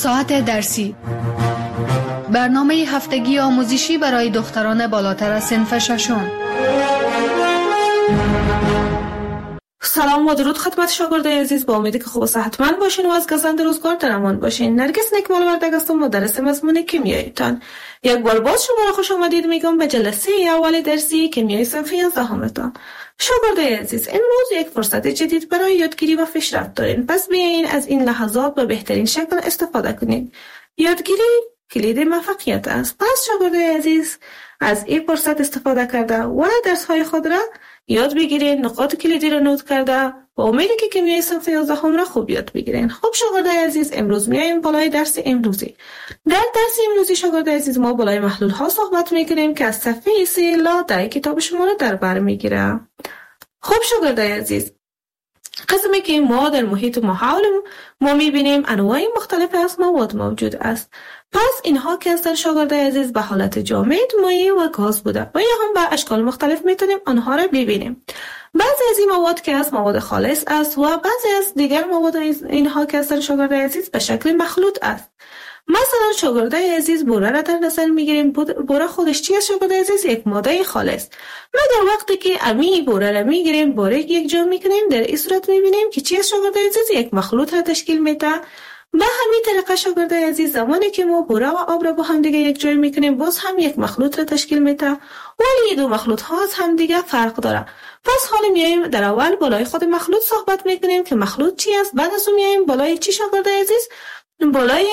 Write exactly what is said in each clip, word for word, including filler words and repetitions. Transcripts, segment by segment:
ساعت درسی، برنامه هفتگی آموزشی برای دختران بالاتر از صنف ششم. سلام و درود خدمت شاگردای عزیز، با امیدی که خوب و صحتمند باشین و از گزند روزگار در امان باشین. نرگس نکمال وردگ هستم، مدرس مضمون کیمیاییتان. یک بار باز شما را خوش آمدید میگم به جلسه اول درسی کیمیای صنف یازدهمتان. شاگردای عزیز، امروز یک فرصت جدید برای یادگیری و پیشرفت دارین، پس بیاین از این لحظات به بهترین شکل استفاده کنید. یادگیری کلید موفقیت است. پس شاگردای عزیز، از این فرصت استفاده کرده و درس‌های خود را یاد بگیرین، نقاط کلیدی را نوت کرده با امیدی که کیمیای صنف یازدهم را خوب یاد بگیرین. خب شاگردای عزیز، امروز میایم بالای درس امروزی. در درس امروزی شاگردای عزیز ما بالای محلول ها صحبت میکنیم که از صفحه سه الی ده کتاب شما را در بر میگیره. خب شاگردای عزیز، قسمی که ما در محیط ما حول ما میبینیم انواع مختلف از مواد موجود است. پس اینها که هستند شاگردای عزیز به حالت جامد، مایع و گاز بوده و یا هم به اشکال مختلف میتونیم آنها را ببینیم. بعضی از این مواد که است مواد خالص است و بعضی از دیگر مواد اینها که هستند شاگردای عزیز به شکل مخلوط است. مثلا شاگردای عزیز بوره را در نظر میگیریم. بوره خودش چی است شاگردای عزیز؟ یک ماده خالص. مگر وقتی که امی بوره را میگیریم، بوره یک جا میکنیم، در این صورت میبینیم که چی است شاگردای عزیز؟ یک مخلوط را تشکیل میده. به همین طریقه شاگردای عزیز، زمانی که ما بوره و آب را با هم دیگه یک جای میکنیم، باز هم یک مخلوط را تشکیل میده، ولی دو مخلوط ها از هم دیگه فرق داره. پس حالا میایم در اول بالای خود مخلوط صحبت میکنیم که مخلوط چی است، بعد از اون میایم بالای چی شاگردای عزیز؟ بالای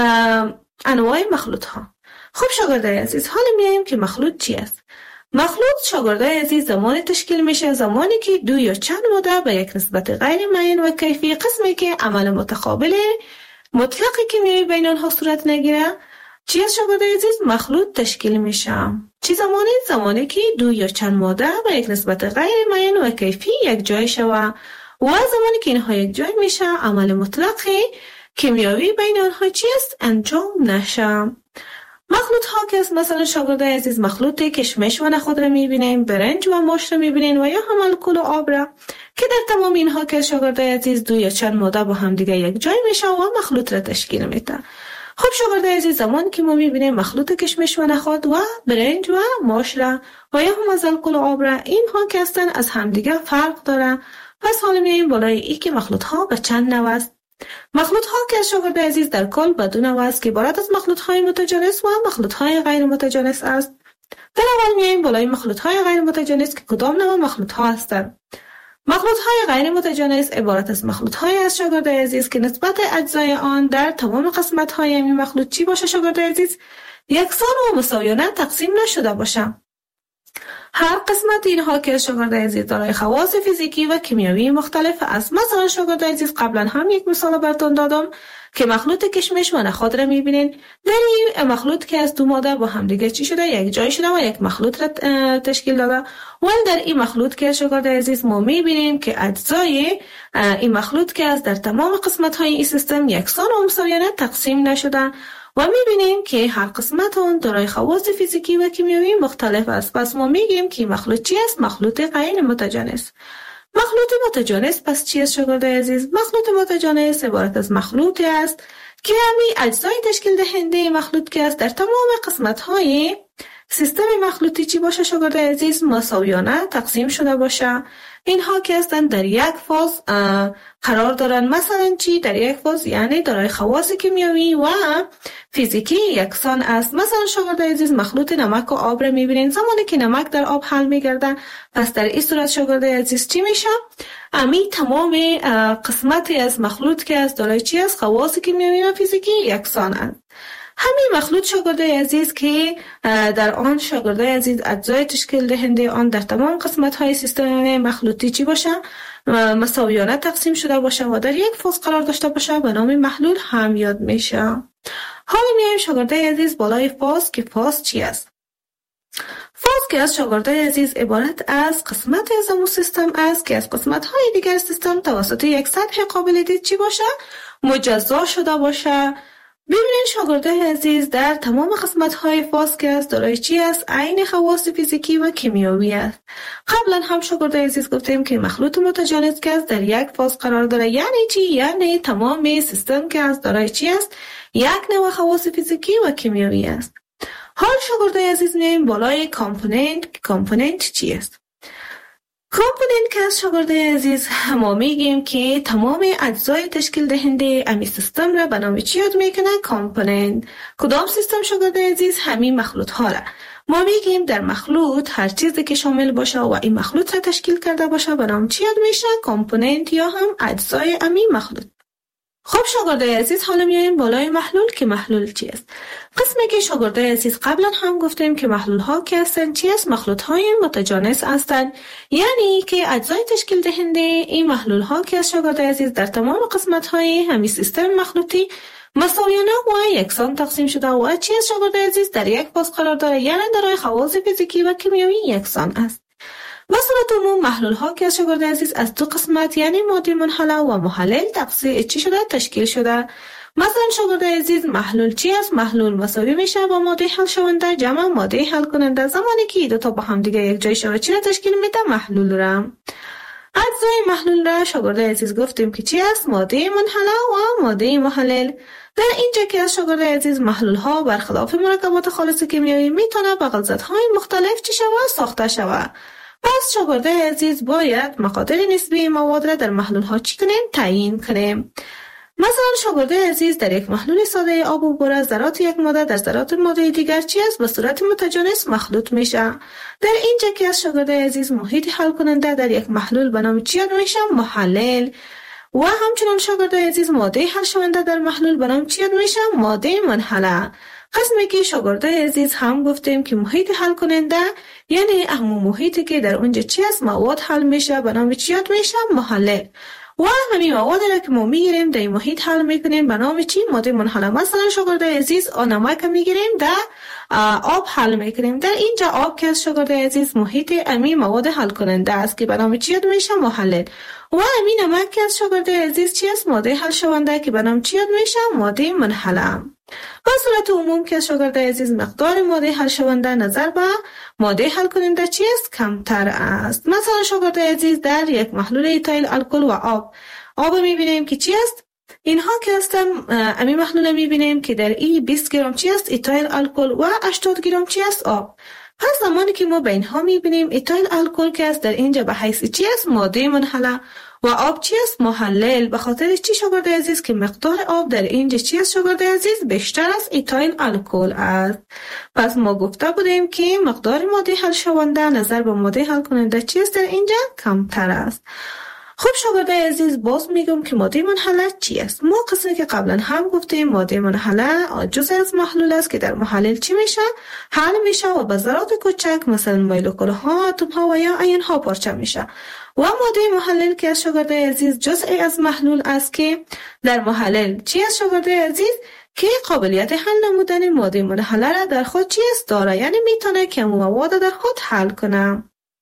انواع مخلوط ها. خب شاگردای عزیز، حالا میایم که مخلوط چی است. مخلوط شاگردای عزیز زمانی تشکیل میشه زمانی که دو یا چند ماده به یک نسبت غیر معین و کیفی، قسمی که عمل متقابل مطلق کیمیایی بین آنها صورت نگیره، چی است شاگردای عزیز؟ مخلوط تشکیل میشه. چی زمانی؟ زمانی که دو یا چند ماده به یک نسبت غیر معین و کیفی یک جای شوه و زمانی که اینها یک جای میشه عمل مطلق کیمیایی بین آنها چی است؟ انجام نشه. مخلوط ها که است مثلا شاگردای عزیز مخلوط کشمش و نخود را میبینیم، برنج و ماست را میبینیم و یا هم الکل و آب را که در تمام اینها که شاگردای عزیز دو یا چند ماده با هم دیگه یک جای میشه و مخلوط را تشکیل میده. خب شاگردای عزیز، زمانی که ما میبینیم مخلوط کشمش و نخود و برنج و ماست را و یا هم از الکل و آب را، اینها که هستن از هم دیگه فرق داره. پس حالا میایم بالای ای که مخلوط ها به چند نوع است. مخلوط ها که شاگردای عزیز در کل به دو نوع است که عبارت از مخلوط های متجانس و مخلوط های غیر متجانس است. در اول میایم بالای مخلوط های غیر متجانس که کدام نوع مخلوط ها هستند. مخلوط های غیر متجانس عبارت از مخلوط های از شاگردای عزیز که نسبت اجزای آن در تمام قسمت های این مخلوط چی باشه شاگردای عزیز؟ یکسان و مساویانه تقسیم نشده باشه. هر قسمت اینها که شاگردای عزیز دارای خواص فیزیکی و کیمیایی مختلف است. مثلا شاگردای عزیز قبلا هم یک مثال براتون دادم که مخلوط کشمش و نخود را میبینین. در این مخلوط که از دو ماده با هم دیگه چی شده؟ یک جای شده و یک مخلوط را تشکیل داده. و در این مخلوط که شاگردای عزیز ما میبینیم که اجزای این مخلوط که از در تمام قسمت های این سیستم یکسان و مساویانه تقسیم نشده و میبینیم که هر قسمت آن دارای خواص فیزیکی و کیمیایی مختلف است. پس ما میگیم که مخلوط چی است؟ مخلوط غیر متجانس. مخلوط متجانس پس چی است شاگردای عزیز؟ مخلوط متجانس عبارت از مخلوطی است که همین اجزای تشکیل دهنده مخلوط که است در تمام قسمت های سیستم مخلوطی چی باشه شاگردای عزیز؟ مساویانه تقسیم شده باشه. اینها که هستند در یک فاز قرار دارن. مثلا چی؟ در یک فاز یعنی دارای خواص کیمیایی و فیزیکی یکسان است. مثلا شاگردای عزیز مخلوط نمک و آب را میبینین. زمانی که نمک در آب حل میگردن، پس در این صورت شاگردای عزیز چی میشه؟ امی تمام قسمتی از مخلوط که از دارای چی است؟ خواص کیمیایی و فیزیکی یکسان است. همین مخلوط شاگردای عزیز که در آن شاگردای عزیز اجزای تشکیل دهنده آن در تمام قسمت های سیستم مخلوطی چی باشه؟ مساویانه تقسیم شده باشه و در یک فاز قرار داشته باشه به نام محلول هم یاد میشه. حالا میایم شاگردای عزیز بالای فاز که فاز چی است؟ فاز که از شاگردای عزیز عبارت از قسمت از امو سیستم است که از قسمت های دیگر سیستم توسط یک سطح قابل دید چی باشه؟ مجزا شده باشه ببینید شاگردای عزیز، در تمام قسمت‌های فاز که است دارای چی است؟ عین خواص فیزیکی و کیمیایی است. قبلا هم شاگردای عزیز گفتیم که مخلوط متجانس که است در یک فاز قرار داره. یعنی چی؟ یعنی تمام سیستم که است دارای چی است؟ یک نوع خواص فیزیکی و کیمیایی است. حال شاگردای عزیز میایم بالای کامپوننت. کامپوننت چی است؟ کامپوننت که از شاگردای عزیز ما میگیم که تمام اجزای تشکیل دهنده امی سیستم را به نام چی یاد میکنه؟ کامپوننت. کدام سیستم شاگردای عزیز؟ همین مخلوط ها را. ما میگیم در مخلوط هر چیزی که شامل باشه و این مخلوط را تشکیل کرده باشه به نام چی یاد میشه؟ کامپوننت یا هم اجزای امی مخلوط. خب شاگردای عزیز، حالا میایم بالای محلول که محلول چی است؟ قسمی که شاگردای عزیز قبلا هم گفتیم که محلول ها که هستن چی است؟ مخلوط های متجانس هستند. یعنی که اجزای تشکیل دهنده این محلول ها که از شاگردای عزیز در تمام قسمت های همین سیستم مخلوطی مساویانه و یکسان تقسیم شده و چی است شاگردای عزیز؟ در یک فاز قرار داره. یعنی دارای خواص فیزیکی و کیمیایی یکسان است. به صورت عموم محلول ها که از شاگردای عزیز از دو قسمت یعنی ماده منحله و محلل تقسیم چی شده؟ تشکیل شده. مثلا شاگردای عزیز، محلول چی است؟ محلول مساوی میشه با ماده حل شونده جمع ماده حل کننده. زمانی که دو تا با هم دیگه یک جای شود چی را تشکیل میده؟ محلول را. اجزای محلول را شاگردای عزیز گفتیم که چی است؟ ماده منحله و ماده محلل. در اینجا که از شاگردای عزیز محلول ها برخلاف مرکبات خالص کیمیایی میتونه با غلظت های مختلف چی شود؟ ساخته شود. پس شاگردای عزیز باید مقادیر نسبی مواد را در محلول ها چی کنیم؟ تعیین کنیم. مثلا شاگردای عزیز، در یک محلول ساده آب و بوره ذرات یک ماده در ذرات ماده دیگر چی است؟ به صورت متجانس مخلوط میشه. در اینجا که از شاگردای عزیز محیط حل کننده در یک محلول به نام چی یاد میشه؟ محلل. و همچنین شاگردای عزیز، ماده حل شونده در محلول به نام چی یاد میشه؟ ماده منحله. قسمی که شاگردای عزیز هم گفتیم که محیط حل کننده یعنی همون محیطی که در اونجا چی است؟ مواد حل میشه به نام چی یاد میشه؟ محلل. و همین مواد را که ما میگیریم در محیط حل میکنیم به نام چی؟ ماده منحله. مثلا شاگردای عزیز، نمک میگیریم در آب حل میکنیم. در اینجا آب که از شاگردای عزیز محیط امی مواد حل کننده است که به نام چی یاد میشه؟ محلل. و همین نمک که از شاگردای عزیز چی است؟ ماده حل شونده که به نام چی یاد میشه؟ ماده منحله. به صورت عموم که شاگردای عزیز مقدار ماده حل شونده نظر به ماده حل کننده چی است؟ کمتر است. مثلا شاگردای عزیز، در یک محلول ایتایل الکل و آب آب میبینیم که چی است؟ اینها که هستن امی محلول میبینیم که در این بیست گرم چی است؟ ایتایل الکل و هشتاد گرم چی است؟ آب. پس زمانی که ما به اینها میبینیم ایتایل الکل که است در اینجا به حیث چی است؟ ماده منحله و آب چی است؟ محلل. به خاطر چی شاگردای عزیز؟ که مقدار آب در اینجا چی است شاگردای عزیز؟ بیشتر از ایتایل الکل است. پس ما گفته بودیم که مقدار ماده حل شونده نظر به ماده حل کننده چی است؟ در اینجا کمتر است. خب شاگردای عزیز، باز میگم که ماده منحله چی است؟ ما قسمی که قبلا هم گفتیم ماده منحله جزء از محلول است که در محلل چی میشه؟ حل میشه و به ذرات کوچک مثلا مولکول ها، اتم ها و یا آیون ها پارچه میشه. و ماده محلل که از شاگردای عزیز جزئی از محلول است که در محلل چی است شاگردای عزیز؟ که قابلیت حل نمودن ماده منحله را در خود چی است؟ داره. یعنی میتونه که مواد در خود حل کنه.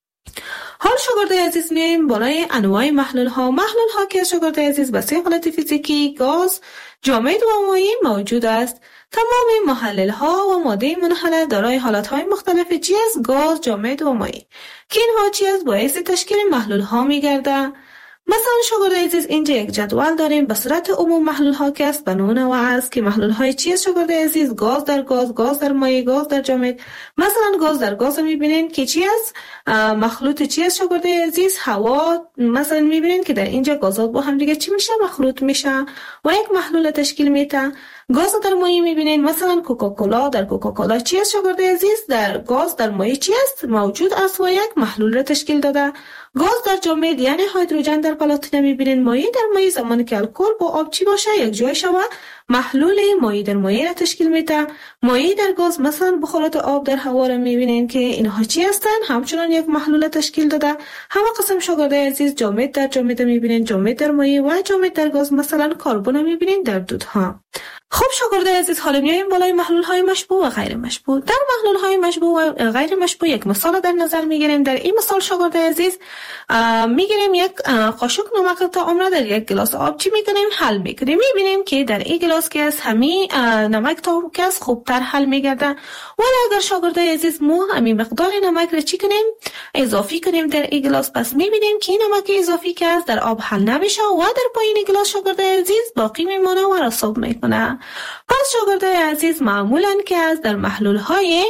حال شاگردای عزیز میایم بالای انواع محلول ها. محلول ها که شاگردای عزیز به سه حالت فیزیکی، گاز، جامد و مایع موجود است. تمام محلل ها و ماده منحله دارای حالت های مختلف چی است؟ گاز، جامد و مایع که اینها چی است؟ باعث تشکیل محلول ها میگرده. مثلا شاگردای عزیز، اینجا یک جدول داریم به صورت عموم محلول ها که است به نوع نوع است که محلول های چی است شاگردای عزیز؟ گاز در گاز، گاز در مایع، گاز در جامد. مثلا گاز در گاز میبینین که چی است؟ مخلوط چی است شاگردای عزیز؟ هوا. مثلا میبینین که در اینجا گازات با هم دیگه چی میشه؟ مخلوط میشه و یک محلول تشکیل میده. گاز در مایع میبینین مثلا کوکاکولا. در کوکاکولا چی است شاگردای عزیز؟ در گاز در مایع چی است؟ موجود است و یک محلول را تشکیل داده. گاز در جامد یعنی هیدروژن در پلاتینه میبینین. مایع در مایع زمانی که الکل با آب چی باشه؟ یک جای شود محلول مایع در مایع را تشکیل میده. مایع در گاز مثلا بخارات آب در هوا را میبینین که اینها چی هستن؟ همچنان یک محلول تشکیل داده. همه قسم شاگردای عزیز جامد در جامد میبینین، جامد در مایع و جامد در گاز مثلا کربن میبینین در دودها. خب شاگردای عزیز، حالا میایم بالای محلول های مشبوع و غیر مشبوع. در محلول های مشبوع و غیر مشبوع یک مثال در نظر میگیریم. در این مثال شاگردای عزیز میگیریم یک قاشق نمک تا عمره در یک گلاس آب چی میکنیم؟ حل میکنیم. میبینیم که در این گلاس که از همین نمک تا که از خوبتر حل میگرده. ولی اگر شاگردای عزیز ما همین مقدار نمک را چی کنیم؟ اضافی کنیم در این گلاس، پس میبینیم که نمک اضافی که از در آب حل نمیشه و در پایین گلاس شاگردای عزیز باقی میمونه و رسوب میکنه. پس شاگردای عزیز معمولاً که از در محلول های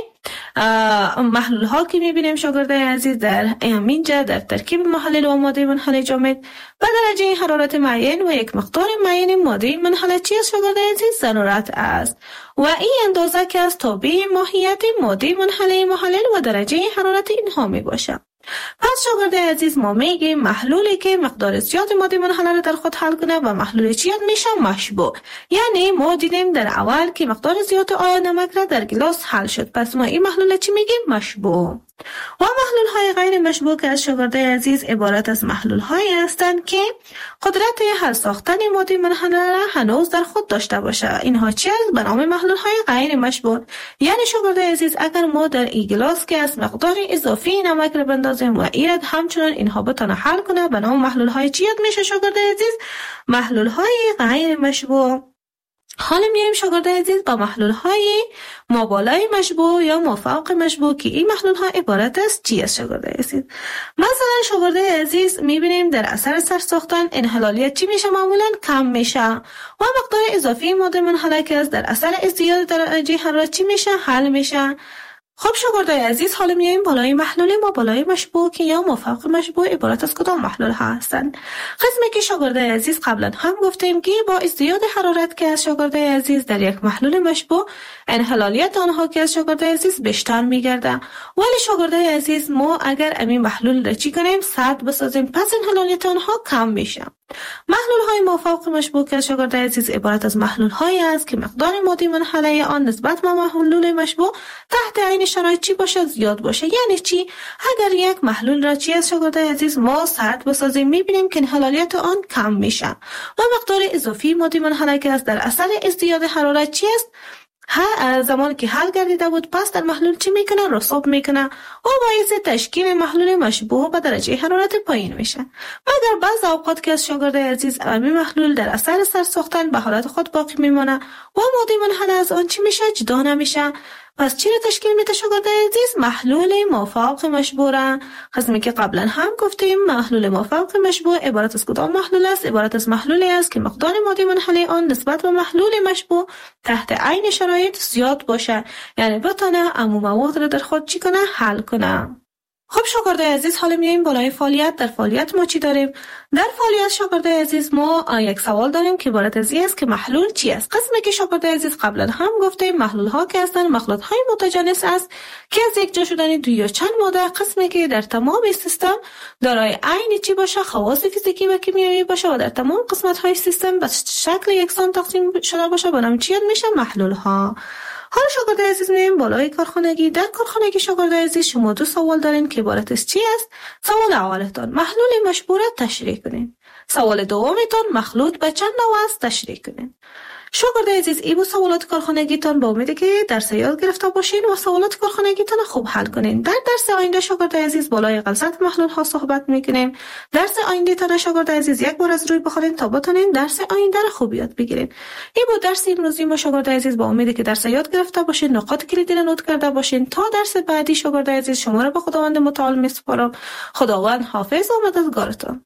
محلول ها که میبینیم شاگردای عزیز در اینجا در ترکیب محلل و ماده منحل جامد به درجه حرارت معین و یک مقدار معین ماده منحل چی است شاگردای عزیز؟ ضرورت است و این اندازه که از تابع ماهیت ماده منحل محلل و درجه حرارت اینها می باشه. پس شاگردای عزیز ما میگیم محلولی که مقدار زیاد ماده منحله را در خود حل کنه و محلول چی میشه؟ مشبوع. یعنی ما دیدیم در اول که مقدار زیاد آب نمک را در گلاس حل شد، پس ما این محلول چی میگیم؟ مشبوع. و محلول های غیر مشبوع که از شاگردای عزیز عبارت از محلول هایی هستند که قدرت حل ساختن ماده منحله را هنوز در خود داشته باشه. اینها چی است؟ به نام محلول های غیر مشبوع. یعنی شاگردای عزیز اگر ما در این گلاس که از مقدار اضافی نمک را بندازیم و ایراد همچنان اینها بتونه حل کنه، به نام محلول های چی میشه شاگردای عزیز؟ محلول های غیر مشبوع. حالا میایم شاگردای عزیز با محلول های مابالای مشبوع یا مافوق مشبوع که این محلول ها عبارت است چی است شاگردای عزیز؟ مثلا شاگردای عزیز میبینیم در اثر سر ساختن انحلالیت چی میشه؟ معمولا کم میشه و مقدار اضافی ماده منحله که از در اثر ازدیاد درجه حرارت چی میشه؟ حل میشه. خب شاگردای عزیز حالا میایم بالای محلول مابالای مشبوع که یا مافوق مشبوع عبارت از کدام محلول ها هستند؟ قسمی که شاگردای عزیز قبلا هم گفتیم که با ازدیاد حرارت که از شاگردای عزیز در یک محلول مشبوع انحلالیت آنها که از شاگردای عزیز بیشتر میگرده. ولی شاگردای عزیز ما اگر همین محلول را چی کنیم؟ سرد بسازیم، پس انحلالیت آنها کم میشه. محلول های مافوق مشبوع که از شاگردای عزیز عبارت از محلول هایی است که مقدار ماده منحله آن نسبت به محلول مشبوع تحت عین شرایط چی باشه؟ زیاد باشه. یعنی چی؟ اگر یک محلول را چی از شاگردای عزیز ما سرد بسازیم میبینیم که انحلالیت آن کم میشه و مقدار اضافی ماده منحله که از در اثر ازدیاد حرارت چی است؟ ها زمانی که حل گردیده بود پس در محلول چی میکنه؟ رسوب میکنه و باعث تشکیل محلول مشبوع به درجه حرارت پایین میشه. مگر بعض اوقات که از شاگردای عزیز همین محلول در اثر سر ساختن به حالت خود باقی میمونه و ماده منحله از آن چی میشه؟ جدا نمیشه. پس چی را تشکیل میده شاگردای عزیز؟ محلول مافوق مشبوع. قسمی که قبلا هم گفتیم محلول مافوق مشبوع عبارت از کدام محلول است؟ عبارت از محلولی است که مقدار ماده منحله آن نسبت به محلول مشبوع تحت عین شرایط زیاد باشه، یعنی بتونه عموم مواد را در خود چی کنه؟ حل کنه. خب شاگردای عزیز حالا میایم بالای فعالیت. در فعالیت ما چی داریم؟ در فعالیت شاگردای عزیز ما یک سوال داریم که عبارت از این است که محلول چی است؟ قسمی که شاگردای عزیز قبلا هم گفتیم محلول ها که هستند مخلوط های متجانس است که از یک جا شدن دو یا چند ماده، قسمی که در تمام سیستم دارای عین چی باشه؟ خواص فیزیکی و کیمیایی باشه و در تمام قسمت های سیستم به شکل یکسان تقسیم شده باشه، به نام چی میشه؟ محلول ها. حالا شاگردای عزیز میایم بالای کارخانگی. در کارخانگی شاگردای عزیز شما دو سوال دارین که عبارت از چی است؟ سوال اولتون محلول مشبوع را تشریح کنین. سوال دومتون مخلوط به چند نوع است تشریح کنین. شاگردای عزیز این بود سوالات کارخانگیتان. با امیدی که درس یاد گرفته باشین و سوالات کارخانگیتان خوب حل کنین. در درس آینده شاگردای عزیز بالای غلظت محلول ها صحبت میکنیم. درس آینده تان شاگردای عزیز یک بار از روی بخونین تا بتونین درس آینده را خوب یاد بگیرین. این بود درس امروزی ما شاگردای عزیز. با امیدی که درس یاد گرفته باشین، نکات کلیدی را نوت کرده باشین. تا درس بعدی شاگردای عزیز شما را به خداوند متعال میسپارم. خداوند حافظ و مددگارتان.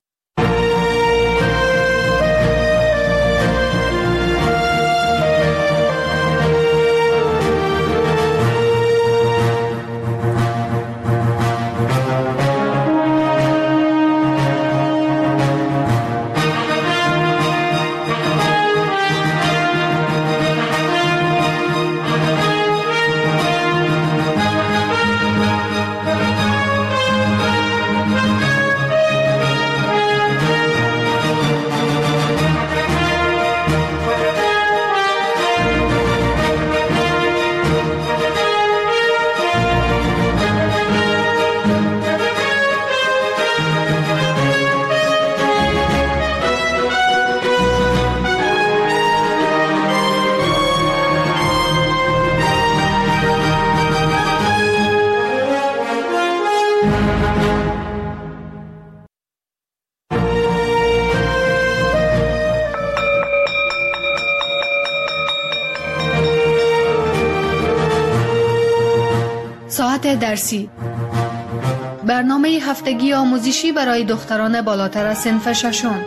ساعت درسی، برنامه هفتگی آموزشی برای دختران بالاتر از صنف ششم.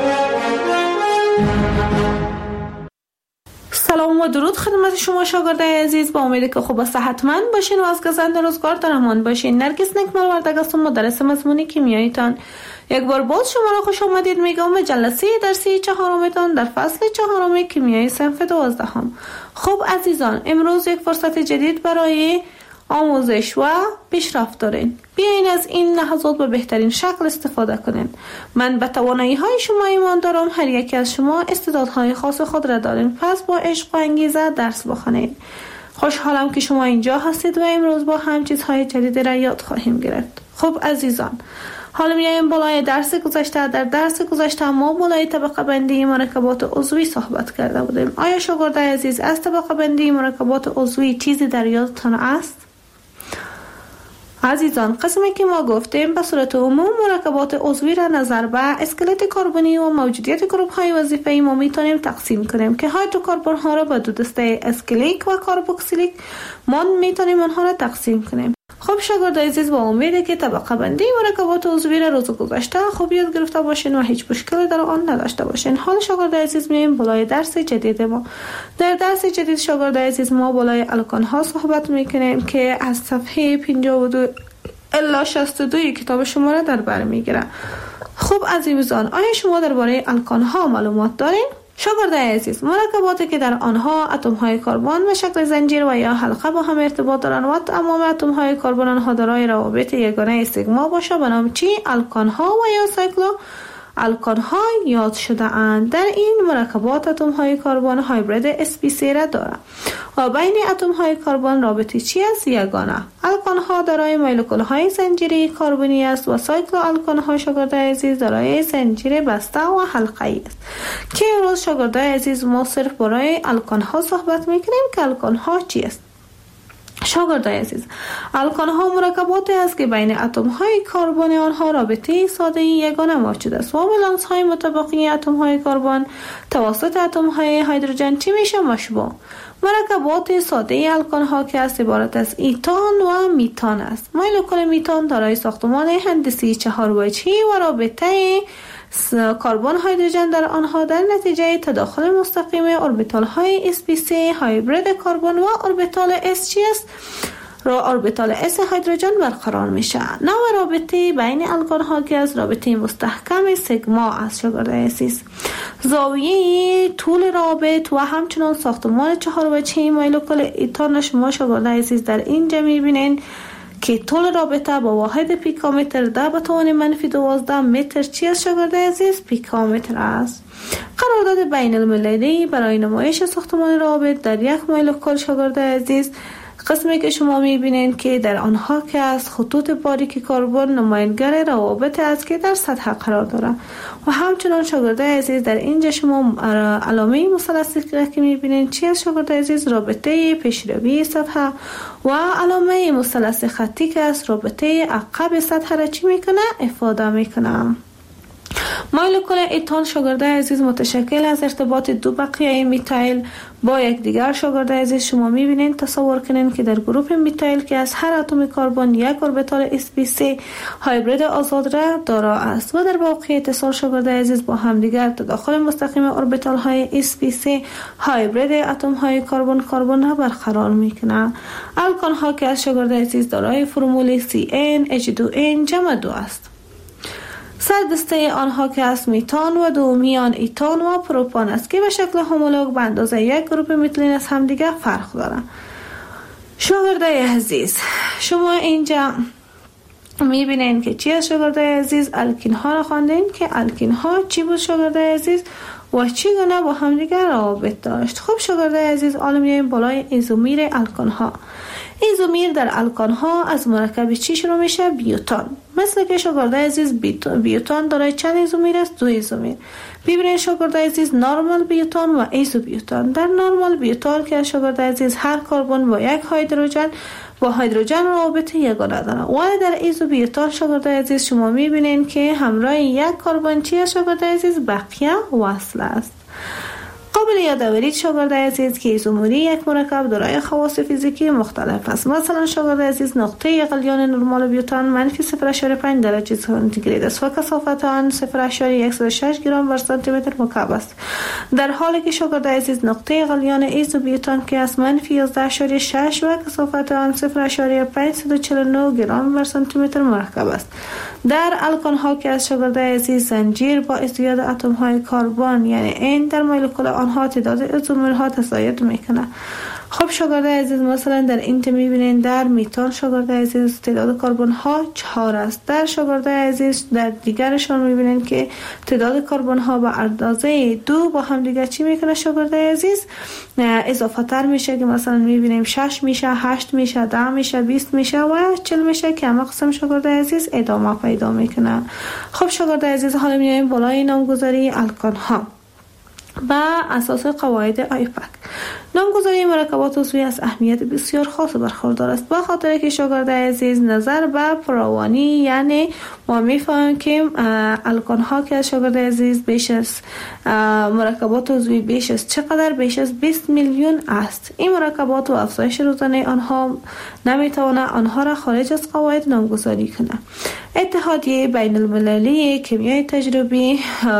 سلام و درود خدمت شما شاگردای عزیز، با امید که خوب و صحتمند باشین و از گزند روزگار در امان باشین. نرگس نکمال وردگ هستم، مدرس مضمون کیمیاییتان. یک بار باز شما را خوش آمدید میگم به جلسه درسی چهارمتان در فصل چهارم کیمیای صنف دوازدهم. خب عزیزان، امروز یک فرصت جدید برای آموزش و پیشرفت دارین. بیاین از این لحظات به بهترین شکل استفاده کنین. من به توانایی های شما ایمان دارم. هر یکی از شما استعدادهای خاص خود را دارین، پس با عشق و انگیزه درس بخونید. خوشحالم که شما اینجا هستید و امروز با هم چیزهای جدید را یاد خواهیم گرفت. خب عزیزان، حالا میایم بالای درس گذشته. در درس گذشته ما بالای طبقه بندی مرکبات عضوی صحبت کرده بودیم. آیا شاگردای عزیز از طبقه بندی مرکبات عضوی چیزی در یادتان است؟ عزیزان، قسمی که ما گفتیم به صورت عموم مرکبات عضوی را نظر به اسکلت کربنی و موجودیت گروپ های وظیفه‌ای ما میتونیم تقسیم کنیم که هیدروکربن ها را به دو دسته اسکلیک و کاربوکسیلیک ما میتونیم آنها را تقسیم کنیم. خب شاگردای عزیز، با امیده که طبقه بندی مرکبات عضوی را روز گذشته خوب یاد گرفته باشین و هیچ مشکلی در آن نداشته باشین. حال شاگردای عزیز میایم بالای درس جدید ما. در درس جدید شاگردای عزیز ما بالای الکان ها صحبت میکنیم که از صفحه پنجاه و دو الی شصت و دو کتاب شما را در بر میگیره. خب عزیزان، آیا شما درباره الکان ها معلومات دارین؟ شاگردای عزیز، مرکباتی که در آنها اتم های کربن به شکل زنجیر و یا حلقه با هم ارتباط دارند و تمام اتم های کربن آنها دارای روابط یگانه سیگما باشه به نام چی؟ الکان ها و یا سایکلو الکان ها یاد شده اند. در این مرکبات اتم های کربن هایبرید اس پی سی را دارند و بین اتم های کربن رابطه چی است؟ یگانه. الکان ها دارای مولکول های زنجیری کربنی است و سایکلو الکان ها شاگردای عزیز دارای زنجیر بسته و حلقه‌ای است که امروز شاگردای عزیز ما صرف برای الکان ها صحبت میکنیم که الکان ها چی است. شاگردای عزیز، الکان ها مرکباتی است که بین اتم های کربن آنها رابطه ساده یگانه موجود است و ولانس های مطابقی اتم های کربن توسط اتم های هیدروژن چی میشه؟ مشبوع. مرکبات ساده الکان ها که است عبارت از ایتان و میتان است. مولکول میتان دارای ساختمان هندسی چهار وجهی و رابطه کربن هیدروژن در آنها در نتیجه تداخل مستقیم اوربیتال های اس پی سی هایبرید کربن و اوربیتال اس چی است؟ را اوربیتال اس هیدروژن برقرار میشه. نوع رابطه بین الکان ها که از رابطه مستحکم سیگما است. شاگردای عزیز، زاویه طول رابط و همچنان ساختمان چهار وجهی مولکول ایتان شما شاگردای عزیز در اینجا میبینین که طول رابطه با واحد پیکومتر ده به توان منفی دوازده متر چی است شاگردای عزیز؟ پیکومتر است. قرارداد بین المللی برای نمایش ساختمان رابط در یک مولکول شاگردای عزیز، قسمی که شما میبینین که در آنها که از خطوط باریک کربن نمایانگر روابط است که در سطح قرار دارد و همچنان شاگردای عزیز در اینجا شما علامه مثلثی که میبینین چی است شاگردای عزیز؟ رابطه پیشروی سطح و علامه مثلث خطی که است رابطه عقب سطح را چی میکنه؟ افاده میکنه. مولکول ایتان شاگردای عزیز متشکل از ارتباط دو بقیه میتایل با یک دیگر. شاگردای عزیز شما میبینین، تصور کنین که در گروپ میتایل که از هر اتم کربن یک اوربیتال اس پی سی هایبرید آزاد را دارا است و در واقع اتصال شاگردای عزیز با هم دیگر تداخل مستقیم اوربیتال های اس پی سی هایبرید اتم های کربن کربن را برقرار میکنه. الکان ها که از شاگردای عزیز دارای فرمول سی ان اچ دو ان جمع دو است. سردسته آنها که از میتان و دومیان ایتان و پروپان است که به شکل هومولوگ به اندازه یک گروپ میتلین از همدیگه فرق دارند. شاگردای عزیز شما اینجا میبینین که چی از شاگردای عزیز؟ الکین ها را خواندین که الکین ها چی بود شاگردای عزیز و چی گونه با همدیگه روابط داشت. خب شاگردای عزیز، حالا میایم بالای ایزومیر الکان ها. ایزومیر در الکان ها از مرکب چی شروع میشه؟ بیوتان. مثل که شاگردای عزیز بیوتان دارای چند ایزومیر است؟ دو ایزومیر. ببینید شاگردای عزیز، نورمال بیوتان و ایزو بیوتان. در نورمال بیوتان که شاگردای عزیز هر کربن با یک هیدروژن با هیدروژن رابطه یگانه دارن، ولی در ایزو بیوتان شاگردای عزیز شما میبینین که همراه یک کربن چی است شاگردای عزیز؟ بقیه وصل است. قابل قابل یادآوری شاگرد عزیز که ایزومری یک مرکب دارای خواص فیزیکی مختلف است. مثلا شاگرد عزیز نقطه غلیان نرمال بیوتان منفی صفر ممیز پنج درجه سانتیگراد است و کثافت آن صفر ممیز صد و صد و شش گرم بر سانتی متر مکعب است، در حالی که شاگرد عزیز نقطه غلیان ایزوبیوتان که از منفی یازده ممیز شش و کثافت آن صفر ممیز پانصد و چهل و نه گرم بر سانتی متر مرکب است. در الکان ها که از شاگرد عزیز زنجیر با ازدیاد اتم های کربن یعنی این در مولکول آنها تعداد ایزومر ها تزاید میکنه. خب شاگرد عزیز مثلا در این میبینین در میتان شاگرد عزیز تعداد کربن ها چهار است. در شاگرد عزیز در دیگرشان میبینین که تعداد کربن ها به اندازه دو با هم دیگر چی میکنه شاگرد عزیز اضافه تر میشه که مثلا میبینیم شش میشه، هشت میشه، ده میشه، بیست میشه و چهل میشه که همه قسم شاگرد عزیز ادامه پیدا میکنه. خب شاگرد عزیز حالا میایم بالای نامگذاری الکان ها با اساس قواعد آیپک. نامگذاری مرکبات عضوی از اهمیت بسیار خاص برخوردار است، به خاطر که شاگرد عزیز نظر به فراوانی یعنی ما میفهمیم که الکان ها که از شاگرد عزیز بیش از مرکبات عضوی بیش از چقدر بیش از بیست میلیون است. این مرکبات و افزایش روزانه آنها نمیتواند آنها را خارج از قواعد نامگذاری کنه. اتحادیه بین المللی کیمیای تجربی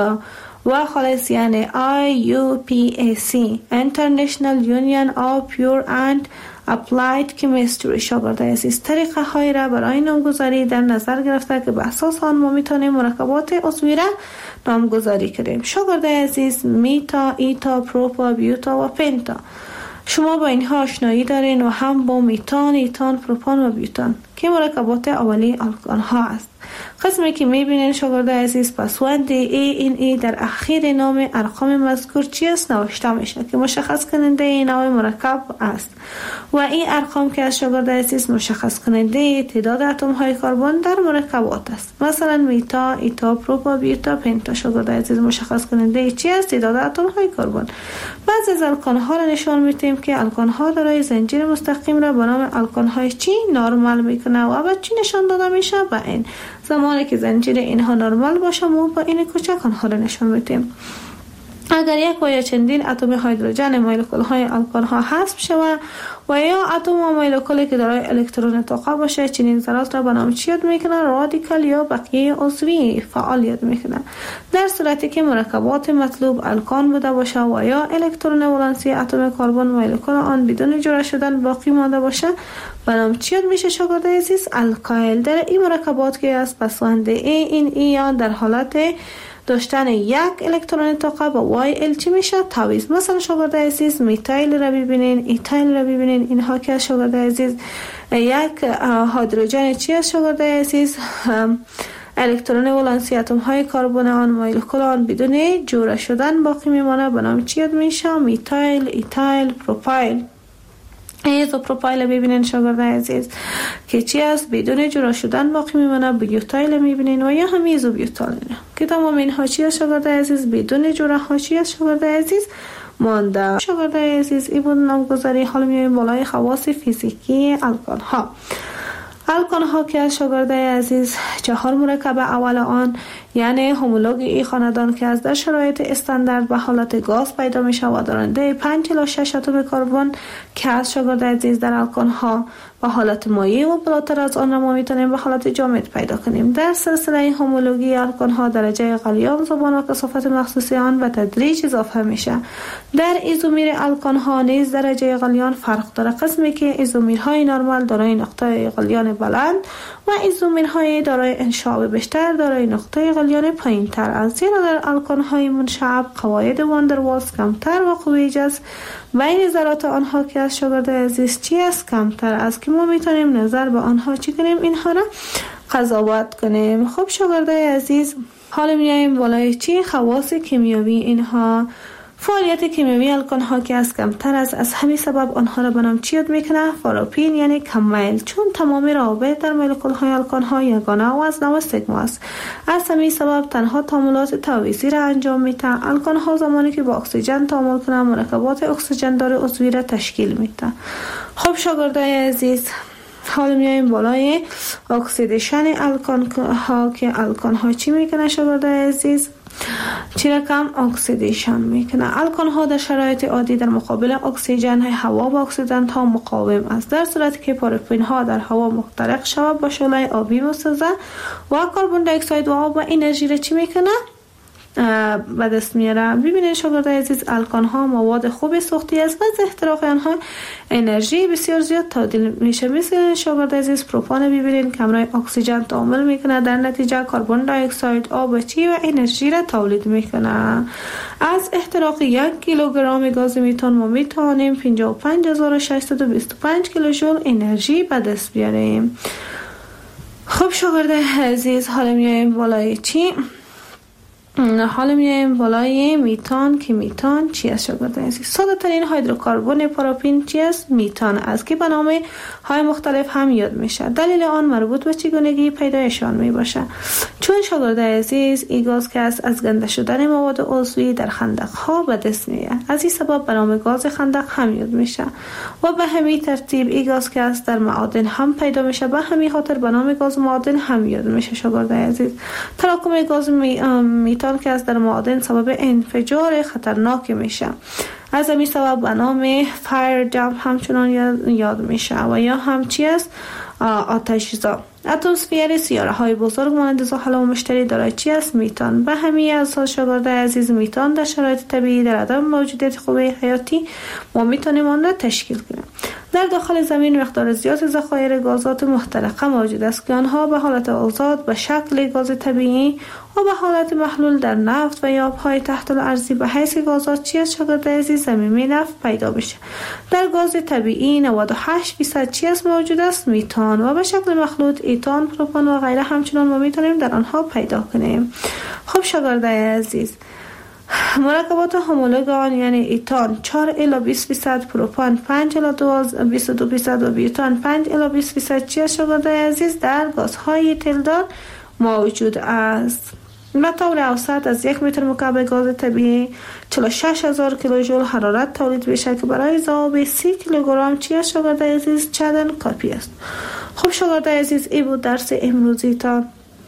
و خالص یعنی آی یو پی ای سی International Union of Pure and Applied Chemistry شاگرد عزیز طریقه های را برای نامگذاری در نظر گرفته که به اساس آن ما میتونیم مرکبات عضوی را نامگذاری کنیم. شاگرد عزیز میتا، ایتا، پروپا، بیوتا و پنتا شما با اینها آشنایی دارین و هم با میتان، ایتان، پروپان و بیوتان که مرکبات اولی الکان ها است. قسمی که میبینین شاگرد عزیز پسوند ای این ای در اخیر نام ارقام مذکور چی است نوشته میشه که مشخص کننده این نوع مرکب است و این ارقام که از شاگرد عزیز مشخص کننده تعداد اتم های کربن در مرکبات است. مثلا میتا، ایتا، پروپا، بیوتا، پنتا شاگرد عزیز مشخص کننده چی است تعداد اتم های کربن. بعضی از الکان ها را نشان میدیم که الکان ها دارای زنجیر مستقیم را به نام الکان های چی نرمال میکنه و بعد چی نشان داده میشه به این زمانی که زنجیر اینها نرمال باشه ما با این کوچک آنها را نشان میدیم. اگر یک و یا چندین اتم هیدروژن مولکول های الکان ها حذف شود و یا اتم و مولکولی که دارای الکترون طاقه باشه چنین ذرات را به نام چی یاد میکنه؟ رادیکال یا بقیه عضوی فعال یاد میکنه. در صورتی که مرکبات مطلوب الکان بوده باشه و یا الکترون ولانسی اتم کربن مولکول آن بدون جوړه شدن باقی مانده باشه به نام چی یاد میشه شاگرد عزیز؟ الکایل. در این مرکبات که از پسوند ای این ای یا در حالت داشتن یک الکترون طاقه با وای ال چی میشه؟ تعویض. مثلا شاگرد عزیز میتایل را ببینین، ایتایل را ببینین، اینها که از شاگرد عزیز یک هیدروژن چی است شاگرد عزیز؟ الکترون ولانسی اتم های کربن آن مولکول آن بدون جوړه شدن باقی میمانه به نام چی یاد میشه؟ میتایل، ایتایل، پروپایل. ایزو پروپایل ببینین شاگرد عزیز که چی است بدون جدا شدن باقی میمونه. بیوتایل میبینین و یا هم ایزو بیوتایل که تمام اینها چی است شاگرد عزیز بدون جدا ها چی است شاگرد عزیز مانده. شاگرد عزیز این بود نامگذاری. حالا میایم بالای خواص فیزیکی الکان ها. الکان ها که از شاگرد عزیز چهار مرکب اول آن یعنی همولوگ ای خاندان که از در شرایط استاندارد به حالت گاز پیدا می شود دارنده پنج الی شش اتم کربن که از شاگرد عزیز در الکان ها به حالت مایع و بالاتر از آن ما میتونیم به حالت جامد پیدا کنیم. در سلسله همولوگی الکان ها درجه غلیان زبان و کثافت مخصوصی آن به تدریج اضافه میشه. در ایزومیر الکان ها نیز درجه غلیان فرق داره، قسمی که ایزومیرهای نرمال دارای نقطه غلیان بلند و ایزومیرهای دارای انشعاب بیشتر دارای نقطه غلیان پایین تر است. زیرا در الکان های منشعب قواعد واندروالز کمتر و قوی جذب بین ذرات آنها که از شاگرد عزیز چی است کمتر است که ما میتونیم نظر به آنها چی کنیم اینها را قضاوت کنیم. خب شاگرد عزیز حالا میایم بالای چی خواص کیمیایی اینها. فعالیت کیمیایی الکان ها که از کمتر است از همین سبب آنها را به نام چی یاد میکنه؟ فاروپین یعنی کم میل، چون تمام روابط در مولکول های الکان ها یگانه و از نوع سیگما است. از همین سبب تنها تعاملات تعویضی را انجام میده. الکان ها زمانی که با اکسیژن تعامل کنند مرکبات اکسیژن دار عضوی را تشکیل میده. خب شاگردای عزیز حالا میایم بالای اکسیدیشن الکان ها که الکان ها چی میکنه شاگردای عزیز؟ چی رقم اکسیدیشن میکنه. الکان ها در شرایط عادی در مقابل اکسیژن هوا با اکسیدنت ها مقاوم است، در صورتی که پارافین ها در هوا محترق شود با شعله آبی میسازه و کربن دی اکساید و آب و انرژی را چی میکنه؟ به دست میاره. ببینید شاگردای عزیز الکان ها مواد خوب سوختی است و از احتراق آنها انرژی بسیار زیاد تبدیل میشه. مثل شاگردای عزیز پروپان ببینید کمرای اکسیژن تعامل میکنه، در نتیجه کربن دی اکساید آب چی و انرژی را تولید میکنه. از احتراق یک کیلوگرم گاز میتان ما میتونیم پنجاه و پنج هزار و ششصد و بیست و پنج کیلوژول انرژی به دست بیاریم. خب شاگردای عزیز حالا میایم بالای چی؟ حالا میایم بالای میتان که میتان چی است شاگردان عزیز؟ ساده ترین هیدروکربن پاراپین چی است؟ میتان است که به نام های مختلف هم یاد میشه. دلیل آن مربوط به چگونگی پیدایشان می باشه. چون شاگردان عزیز این گاز که است از گنده شدن مواد عضوی در خندق ها به دست میاد، از این سبب به نام گاز خندق هم یاد میشه و به همین ترتیب این گاز که است در معادن هم پیدا میشه، به همین خاطر به نام گاز معادن هم یاد میشه شاگردان عزیز. تراکم گاز می... میتان که از در معادن سبب انفجار خطرناک میشه، از همین سبب به نام فایر جمپ همچنان یاد میشه و یا هم چی است؟ آتش‌زا. اتمسفر سیاره های بزرگ مانند زحل و مشتری دارای چی است؟ میتان. به همین اساس شاگردای عزیز میتان در شرایط طبیعی در عدم موجودیت خوبه حیاتی ما میتونیم آن را تشکیل کنیم. در داخل زمین مقدار زیاد ذخایر گازات محترقه موجود است که آنها به حالت آزاد به شکل گاز طبیعی و به حالت محلول در نفت و یا آبهای تحت الارضی به حیث گازات چی است شاگردای عزیز؟ زمینی نفت پیدا بشه. در گاز طبیعی نود و هشت درصد چی است موجود است؟ میتان و به شکل مخلوط ایتان، پروپان و غیره همچنان ما میتونیم در آنها پیدا کنیم. خب شاگردای عزیز مرکبات همولوگ آن یعنی ایتان چهار الی بیست درصد، پروپان پنج الی بیست و دو درصد و بیوتان پنج الی بیست درصد چی است شاگردای عزیز؟ در گازهای تلدار موجود است. به طور اوسط از یک متر مکعب گاز طبیعی چهل و شش هزار کیلوژول حرارت تولید میشه که برای ذوب سی کیلوگرم چی است شاگردای عزیز؟ چندان کافی است. خب شاگردای عزیز این بود درس امروزی. تا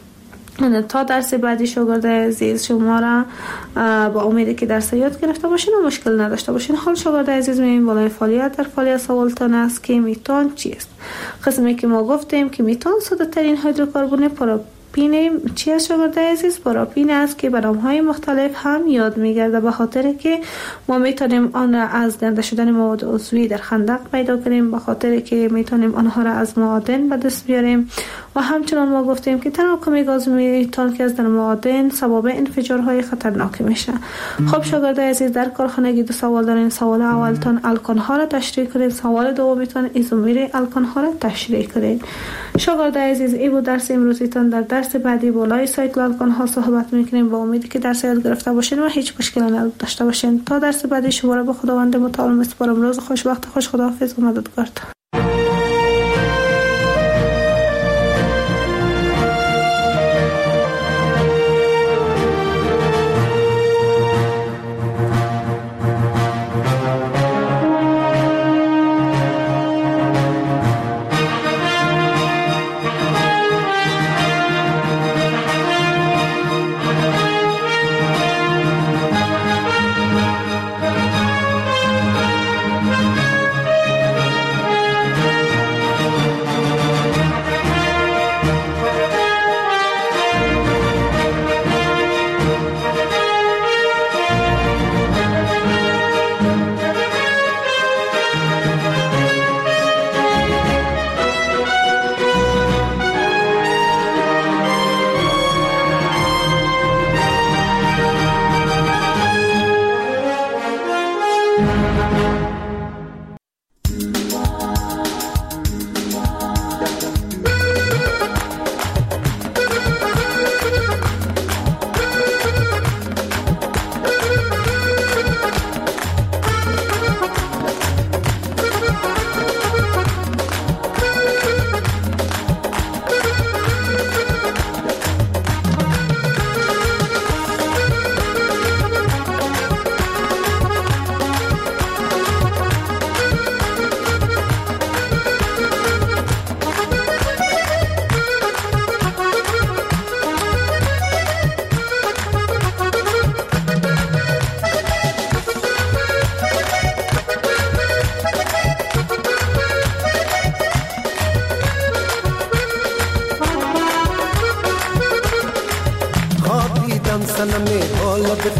تا درس بعدی شاگردای عزیز شما را با امیدی که درس یاد گرفته باشین و مشکل نداشته باشین. حال شاگردای عزیز میایم بالای فعالیت. در فعالیت سوالتان است که میتان چیست؟ قسمی که ما گفتیم که میتان ساده ترین هیدروکربن پاراپین چی است شاگردای عزیز؟ پاراپین است که به نام‌های مختلف هم یاد می‌گرده، به خاطر که ما میتونیم آن را از گنده شدن مواد عضوی در خندق پیدا کنیم، به خاطر که میتونیم آنها را از معادن به دست بیاریم و همچنان ما گفتیم که تراکم گاز میتان که از در معادن سبب انفجارهای خطرناک میشه. خب شاگردای عزیز در کارخانگی دو سوال دارین. سوال اولتان الکان ها را تشریح کنید، سوال دومیتان ایزومر الکان ها را تشریح کنید. شاگردای عزیز این بود درس امروزیتان. در درس بعدی بالای سایکل الکان ها صحبت میکنیم. با امیدی که درس یاد گرفته باشین و هیچ مشکلی نداشته باشین. تا درس بعدی شما را به خداوند متعال میسپارم. روز خوش، وقت خوش، خداحافظ و مددگار.